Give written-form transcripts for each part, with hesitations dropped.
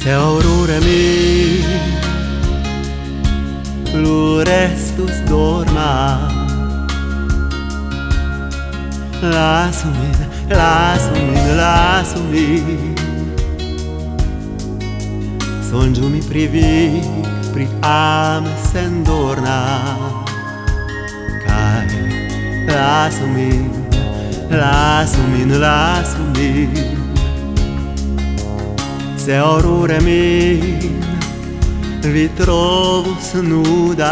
Se aurora mi plurestus dorma. Lasu-min, lasu-min, lasu-min. Songiu-mi privic pri ame sendorna. Kai lasu-min, lasu-min, lasu-min. Se aurora min vi trovus nuda.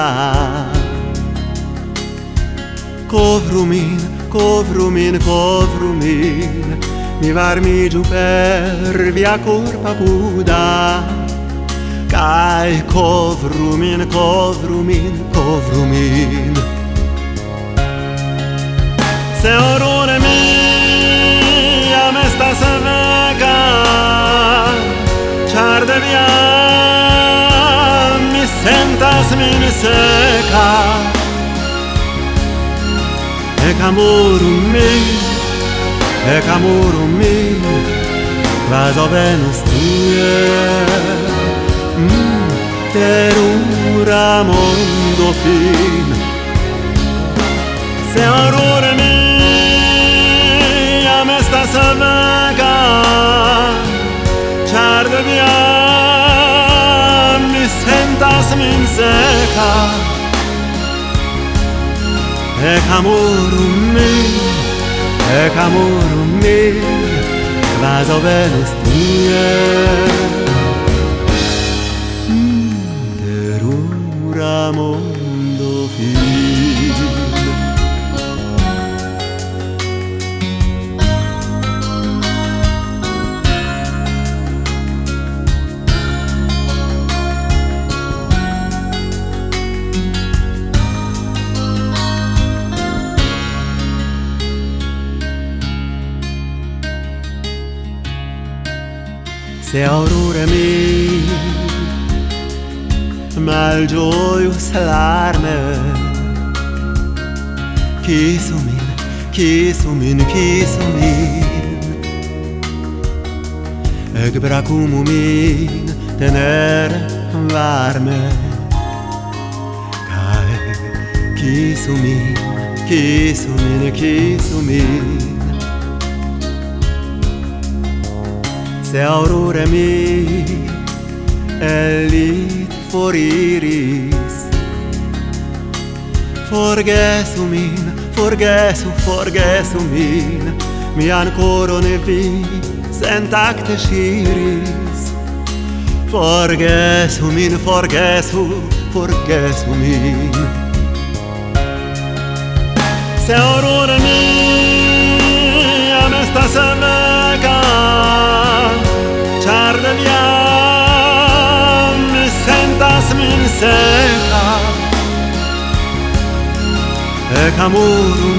Covru-min, covru-min, covru-min, mi varmigiu per via corpa puda. Kai covru-min, covru-min, covru-min. Se aurora mia me estas vega, char de via mi sentas min seca. Ec amorum min, quasi Venus tue, terura mondo fin. Se aurora mia me estas vega, char de via mi sentas min seca. Ec amorum min, quasi Venus tue, terura mondo fin. Se aurora mi malgioius larme, kisu-min, kisu-min, kisu-min. Ec bracumu min tenere varme. Kai kisu-min, kisu-min, kisu-min. Se aurora mi elit foriris, forgesu-min, forgesu-min, mi ancora ne vis intacte sciris. Forgesu-min, forgesu-min. Se aurora mia me estas vega, char de via mi sentas min seca. Ec amorum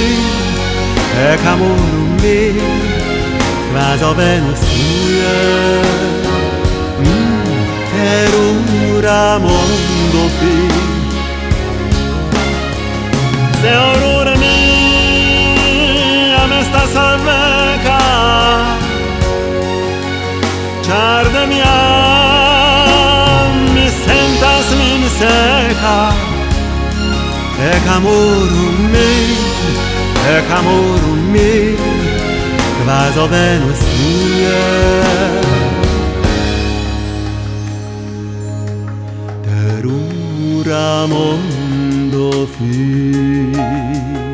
min, quasi Venus tue, terura mondo fin. Se aurora mia me estas vega, char de via mi sentas min seca. Ec amorum min, quasi Venus tue, terura mondo fin.